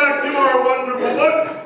back to our wonderful book.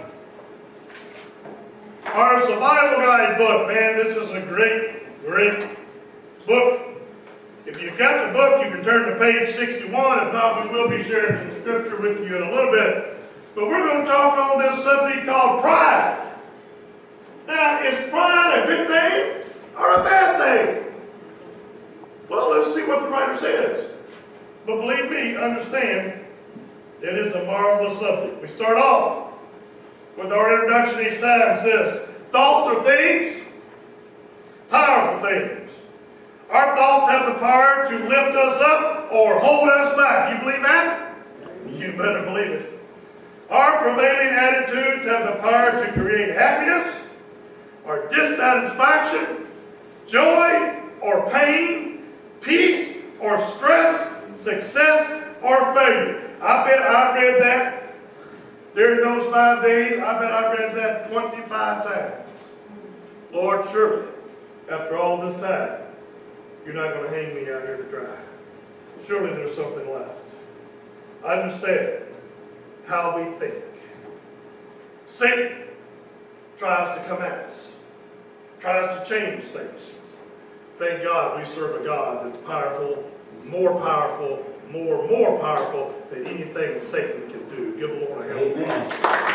Our survival guide book. Man, this is a great, great book. If you've got the book, you can turn to page 61. If not, we will be sharing some scripture with you in a little bit. But we're going to talk on this subject called pride. Now, is pride a good thing or a bad thing? Well, let's see what the writer says. But believe me, understand, it is a marvelous subject. We start off with our introduction each time. It says, thoughts are things, powerful things. Our thoughts have the power to lift us up or hold us back. You believe that? You better believe it. Our prevailing attitudes have the power to create happiness or dissatisfaction, joy or pain, peace or stress, success or failure. I bet I read that during those 5 days. I bet I read that 25 times. Lord, surely, after all this time, you're not going to hang me out here to dry. Surely there's something left. Understand how we think. Satan tries to come at us, tries to change things. Thank God we serve a God that's powerful, more powerful than anything Satan can do. Give the Lord a hand. Amen.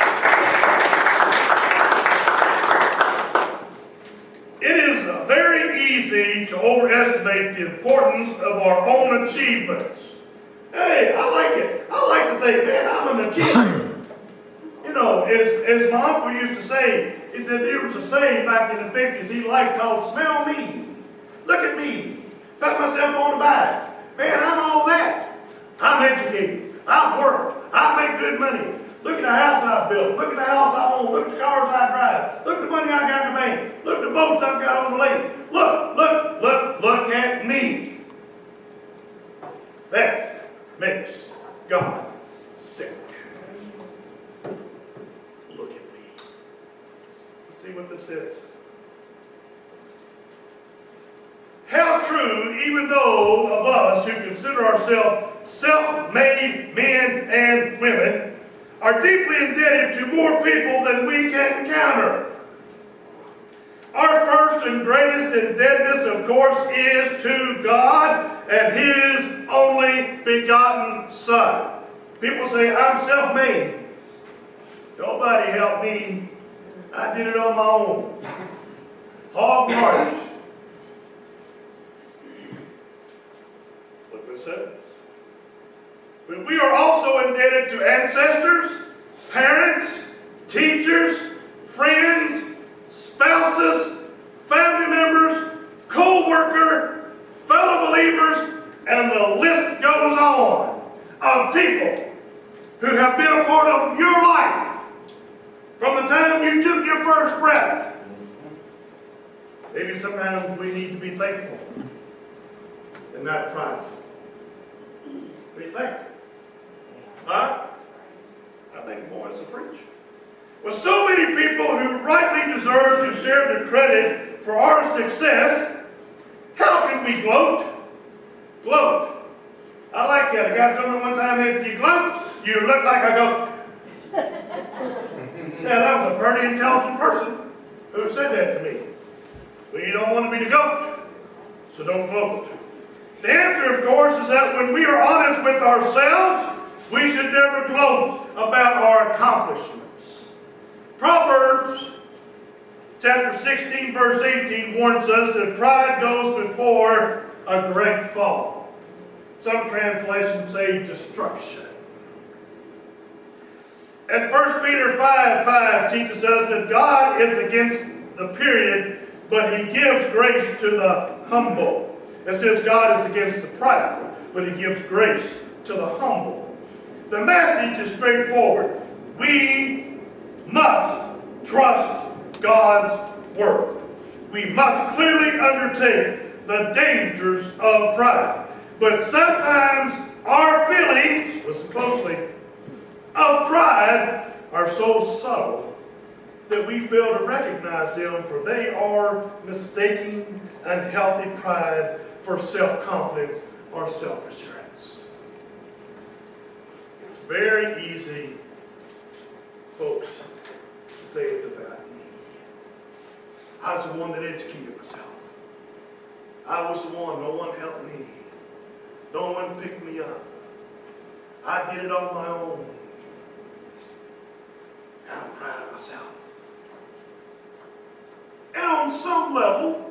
It is very easy to overestimate the importance of our own achievements. Hey, I like it. I like to think, man, I'm an achiever. You know, as my uncle used to say, he said there was a saying back in the 50s he liked called, smell me. Look at me. Pat myself on the back. Man, I'm all that. I'm educated. I've worked. I make good money. Look at the house I built. Look at the house I own. Look at the cars I drive. Look at the money I got in the bank. Look at the boats I've got on the lake. Look at me. That makes God sick. Look at me. Let's see what this is. How true, even those of us who consider ourselves self-made men and women are deeply indebted to more people than we can counter. Our first and greatest indebtedness, of course, is to God and His only begotten Son. People say, I'm self-made. Nobody helped me. I did it on my own. Hog march. Look what it says. But we are also indebted to ancestors, parents, teachers, friends, spouses, family members, co-worker, fellow believers, and the list goes on of people who have been a part of your life from the time you took your first breath. Maybe sometimes we need to be thankful and not prideful. What do you think? Huh? I think, boy, it's a preach. With so many people who rightly deserve to share the credit for our success, how can we gloat? Gloat. I like that. A guy told me one time, if you gloat, you look like a goat. Now, that was a pretty intelligent person who said that to me. Well, you don't want to be the goat, so don't gloat. The answer, of course, is that when we are honest with ourselves, we should never gloat about our accomplishments. Proverbs chapter 16, verse 18 warns us that pride goes before a great fall. Some translations say destruction. And 1 Peter 5:5 teaches us that God is against the period, but He gives grace to the humble. It says God is against the proud, but He gives grace to the humble. The message is straightforward. We must trust God's Word. We must clearly undertake the dangers of pride. But sometimes our feelings, listen closely, of pride are so subtle that we fail to recognize them, for they are mistaking unhealthy pride for self-confidence or self-assurance. It's very easy folks say it's about me. I was the one that educated myself. I was the one, no one helped me. No one picked me up. I did it on my own. And I'm proud of myself. And on some level,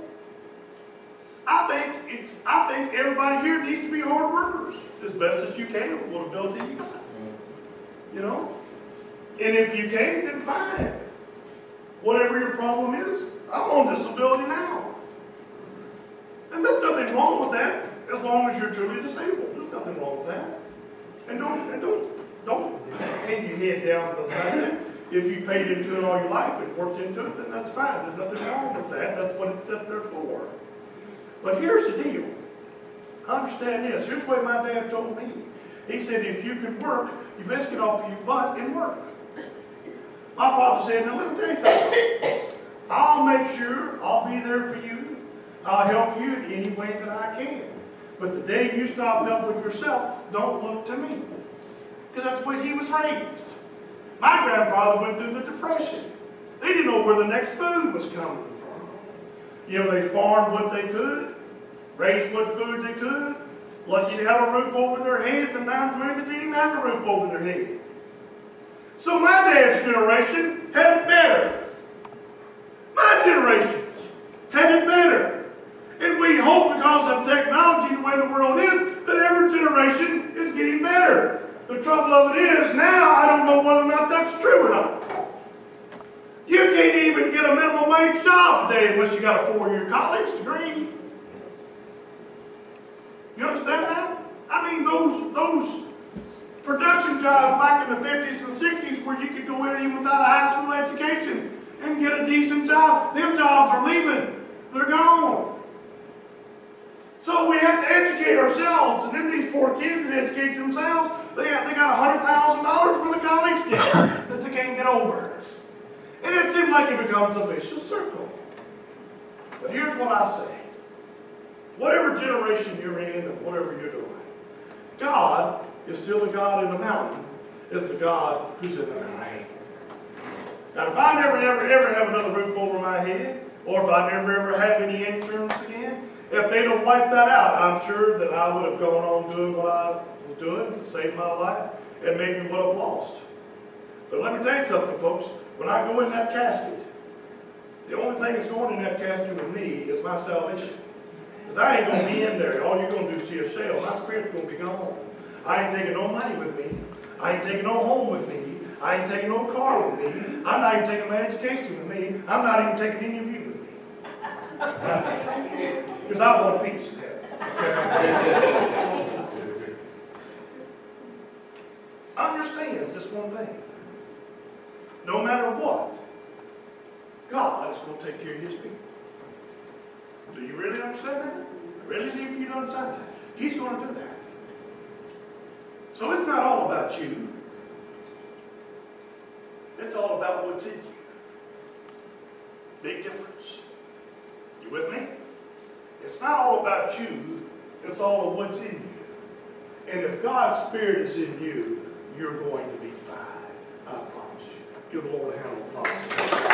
I think everybody here needs to be hard workers as best as you can with what ability you got. You know? And if you can't, then fine. Whatever your problem is, I'm on disability now. And there's nothing wrong with that as long as you're truly disabled. There's nothing wrong with that. And don't hang your head down because that. If you paid into it all your life and worked into it, then that's fine. There's nothing wrong with that. That's what it's set there for. But here's the deal. Understand this. Here's what my dad told me. He said, if you can work, you best get off your butt and work. My father said, now let me tell you something. I'll make sure I'll be there for you. I'll help you in any way that I can. But the day you stop helping yourself, don't look to me. Because that's where he was raised. My grandfather went through the Depression. They didn't know where the next food was coming from. You know, they farmed what they could, raised what food they could, lucky to have a roof over their heads, and now maybe they didn't even have a roof over their head. So my dad's generation had it better. My generations had it better. And we hope because of technology, the way the world is, that every generation is getting better. The trouble of it is, now I don't know whether or not that's true or not. You can't even get a minimum wage job today unless you got a 4-year college degree. You understand that? I mean, those production jobs back in the 50s and 60s where you could go in even without a high school education and get a decent job, them jobs are leaving. They're gone. So we have to educate ourselves, and then these poor kids that educate themselves, they got $100,000 worth of college debt that they can't get over. And it seems like it becomes a vicious circle. But here's what I say. Whatever generation you're in and whatever you're doing, God is still the God in the mountain, is the God who's in the valley. Now if I never ever have another roof over my head, or if I never ever have any insurance again, if they don't wipe that out, I'm sure that I would have gone on doing what I was doing to save my life and maybe would have lost. But let me tell you something, folks. When I go in that casket, the only thing that's going in that casket with me is my salvation. Because I ain't going to be in there. All you're going to do is see a shell. My spirit's going to be gone. I ain't taking no money with me. I ain't taking no home with me. I ain't taking no car with me. I'm not even taking my education with me. I'm not even taking any of you with me. Because I want peace in heaven. Understand this one thing. No matter what, God is going to take care of his people. Do you really understand that? I really need for you to understand that. He's going to do that. So it's not all about you. It's all about what's in you. Big difference. You with me? It's not all about you. It's all of what's in you. And if God's Spirit is in you, you're going to be fine. I promise you. Give the Lord a hand of applause.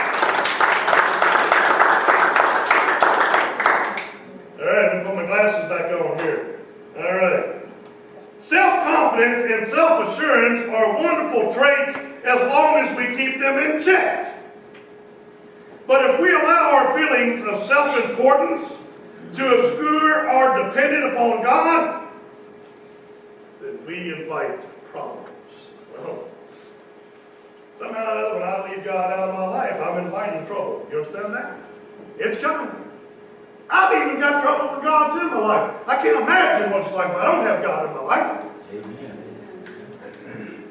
All right, let me put my glasses back on here. All right. Self-confidence and self-assurance are wonderful traits as long as we keep them in check. But if we allow our feelings of self-importance to obscure our dependence upon God, then we invite problems. Well, somehow or another, when I leave God out of my life, I'm inviting trouble. You understand that? It's coming. I've even got trouble when God's in my life. I can't imagine what it's like if I don't have God in my life. Amen.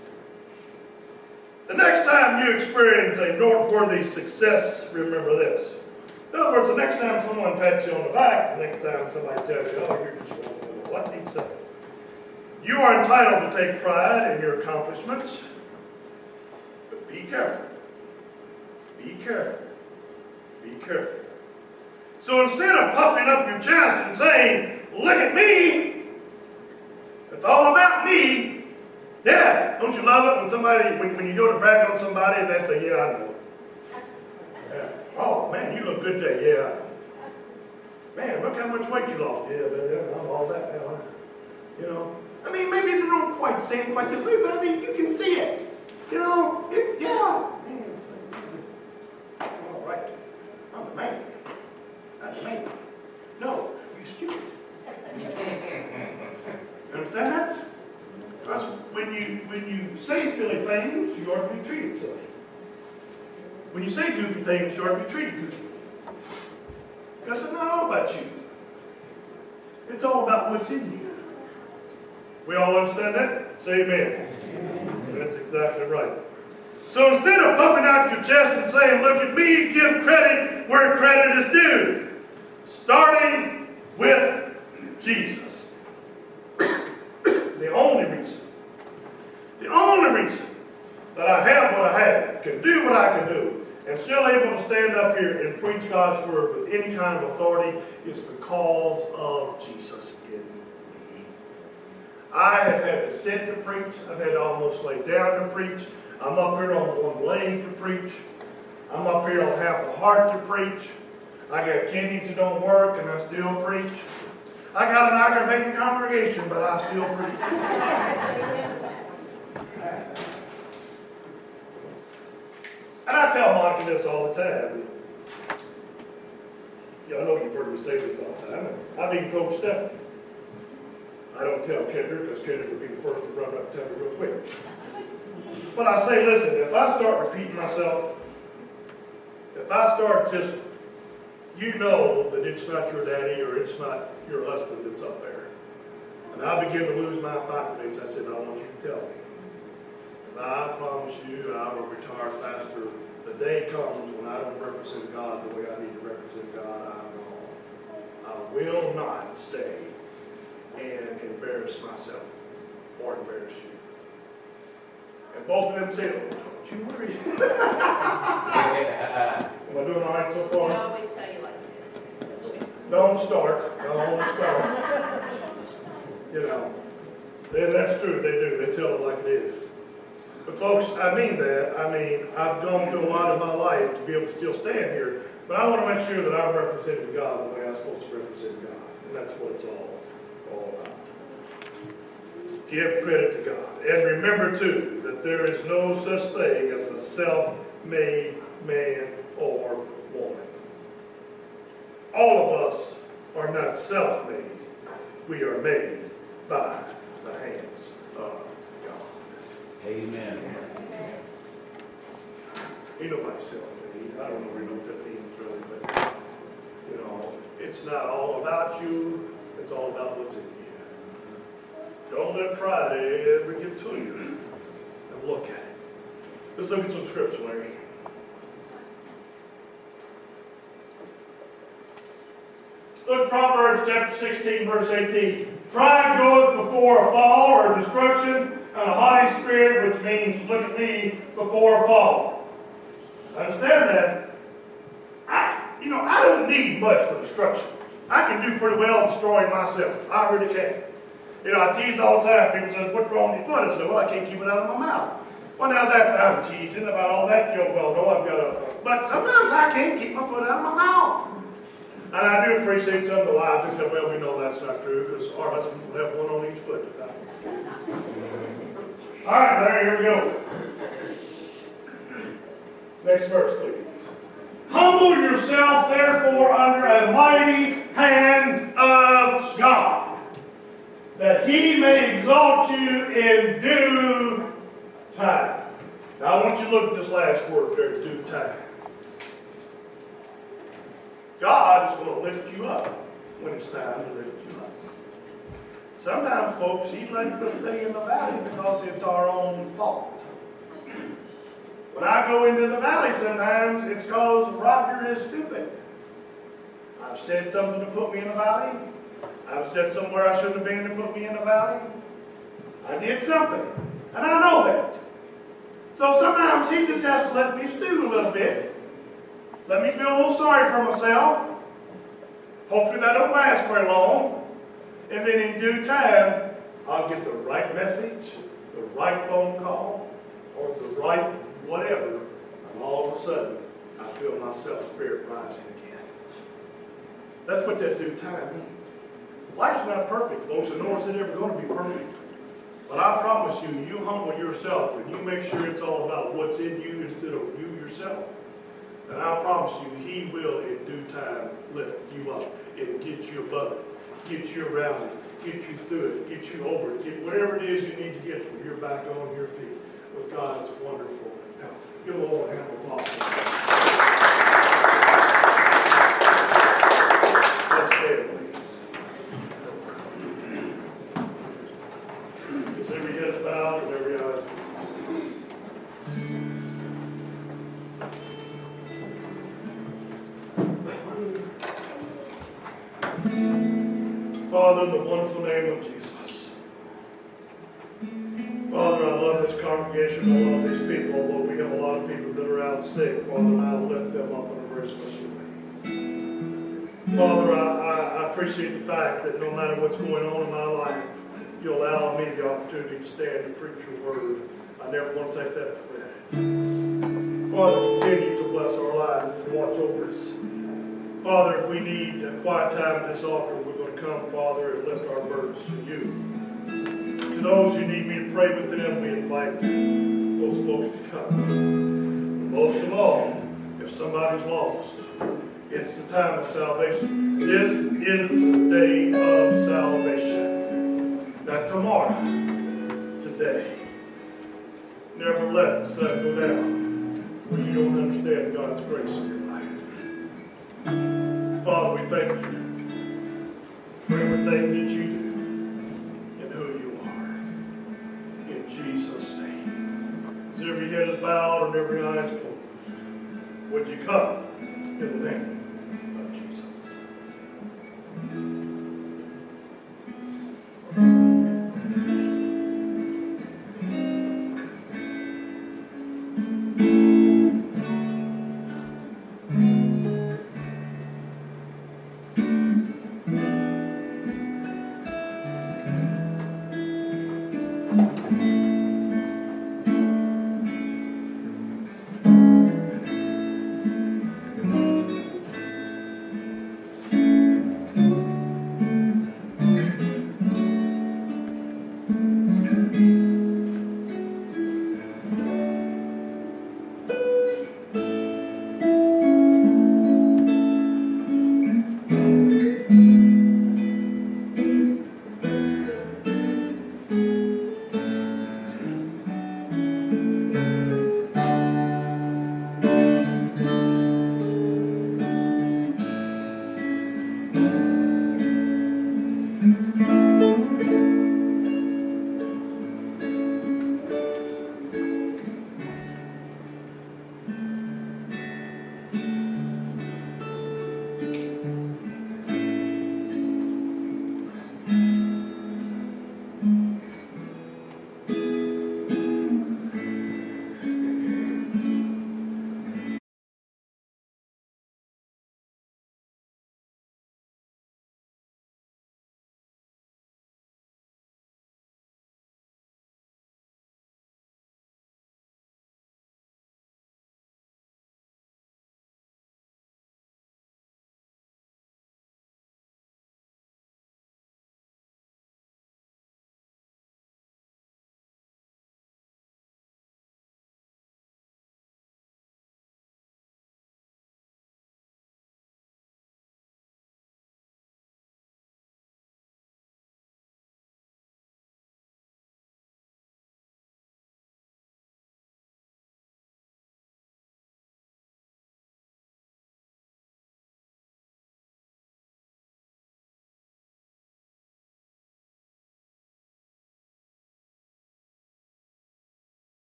The next time you experience a noteworthy success, remember this. In other words, the next time someone pats you on the back, the next time somebody tells you, oh, you're just wonderful, what needs to? You are entitled to take pride in your accomplishments, but be careful. Be careful. Be careful. So instead of puffing up your chest and saying, look at me, it's all about me, Yeah, don't you love it when somebody, when you go to brag on somebody and they say, yeah, I know. Yeah. Oh, man, you look good today. Yeah, I know. Man, look how much weight you lost. Yeah, baby, I'm all that now. You know, I mean, maybe they don't quite say it quite that way, but I mean, you can see it. You know, it's, yeah. Man, all right. I'm the man. Not the man. No, you stupid. You understand that? Because when you say silly things, you ought to be treated silly. When you say goofy things, you ought to be treated goofy. Because it's not all about you. It's all about what's in you. We all understand that? Say amen. That's exactly right. So instead of puffing out your chest and saying, look at me, give credit where credit is due. Starting with Jesus. The only reason that I have what I have, can do what I can do, and still able to stand up here and preach God's word with any kind of authority is because of Jesus in me. I have had to sit to preach. I've had to almost lay down to preach. I'm up here on one leg to preach. I'm up here on half a heart to preach. I got kidneys that don't work and I still preach. I got an aggravating congregation, but I still preach. And I tell Monica this all the time. I know you've heard me say this all the time. I've even coached Stephanie. I don't tell Kendra because Kendra would be the first to run up and tell me real quick. But I say, listen, if I start repeating myself, if I start just, you know that it's not your daddy or it's not your husband that's up there. And I begin to lose my faculties. I said, I want you to tell me. And I promise you I will retire faster. The day comes when I don't represent God the way I need to represent God. I'm wrong. I will not stay and embarrass myself or embarrass you. And both of them said, oh, don't you worry. Am I doing all right so far? They always tell you like this. Don't start. Don't start. You know, and that's true. They do. They tell it like it is. But folks, I mean that. I mean, I've gone through a lot of my life to be able to still stand here. But I want to make sure that I'm representing God the way I'm supposed to represent God. And that's what it's all about. Give credit to God. And remember, too, that there is no such thing as a self-made man or woman. All of us are not self-made. We are made by the hands of God. Amen. Ain't nobody self-made. I don't really know what that means, really, but, you know, it's not all about you. It's all about what's in you. Don't let pride ever get to you. And look at it. Let's look at some scripture, Larry. Look at Proverbs chapter 16, verse 18. Pride goeth before a fall or destruction, and a haughty spirit, which means, look at me, before a fall. Understand that? I don't need much for destruction. I can do pretty well destroying myself. I really can. I tease all the time. People say, what's wrong with your foot? I say, well, I can't keep it out of my mouth. Well, now I'm teasing about all that. You well know I've got a... But sometimes I can't keep my foot out of my mouth. And I do appreciate some of the wives who say, well, we know that's not true because our husbands will have one on each foot at a time. All right, Larry, here we go. Next verse, please. Humble yourself, therefore, under a mighty hand of God, that he may exalt you in due time. Now, I want you to look at this last word there, due time. God is going to lift you up when it's time to lift you up. Sometimes, folks, he lets us stay in the valley because it's our own fault. When I go into the valley sometimes, it's because Roger is stupid. I've said something to put me in the valley. I've said somewhere I shouldn't have been to put me in the valley. I did something, and I know that. So sometimes he just has to let me stew a little bit. Let me feel a little sorry for myself. Hopefully that don't last very long. And then in due time, I'll get the right message, the right phone call or the right whatever, and all of a sudden I feel my self-spirit rising again. That's what that due time means. Life's not perfect, folks, and nor is it ever going to be perfect. But I promise you, you humble yourself and you make sure it's all about what's in you instead of you yourself. And I promise you, He will in due time lift you up and get you above it, get you around it, get you through it, get you over it, get whatever it is you need to get from you're back on your feet with God's wonderful help. Give the Lord a hand of applause. Let's stand, please. As every head is bowed and every eye is Father, in the wonderful name of Jesus. Father, I love this congregation. I love these people, although we have a lot of people that are out sick. Father, and I lift them up in a very special way. Father, I appreciate the fact that no matter what's going on in my life, you allow me the opportunity to stand and preach your word. I never want to take that for granted. Father, continue to bless our lives and watch over us. Father, if we need a quiet time at this altar, we're going to come, Father, and lift our burdens to you. To those who need me to pray with them, we invite those folks to come. Most of all, if somebody's lost, it's the time of salvation. This is the day of salvation. Not tomorrow, today. Never let the sun go down when you don't understand God's grace in your life. Father, we thank you for everything that you do and who you are. In Jesus' name. As every head is bowed and every eye is closed, would you come in the name of Jesus?